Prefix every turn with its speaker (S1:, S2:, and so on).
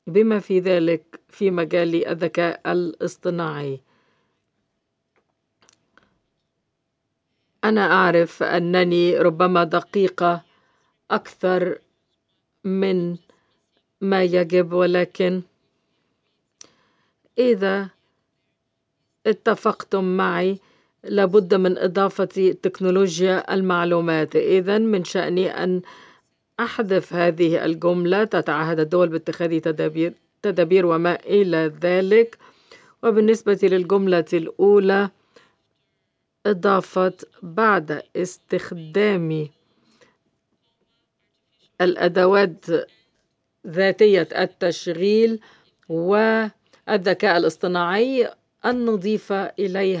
S1: بما في ذلك في مجال الذكاء الاصطناعي. أنا أعرف أنني ربما دقيقة أكثر من ما يجب، ولكن إذا اتفقتم معي لابد من إضافة تكنولوجيا المعلومات. إذن من شأني أن أحذف هذه الجملة: تتعهد الدول باتخاذ تدابير وما إلى ذلك. وبالنسبة للجملة الأولى، إضافة بعد استخدام الأدوات ذاتية التشغيل والذكاء الاصطناعي أن نضيف إليها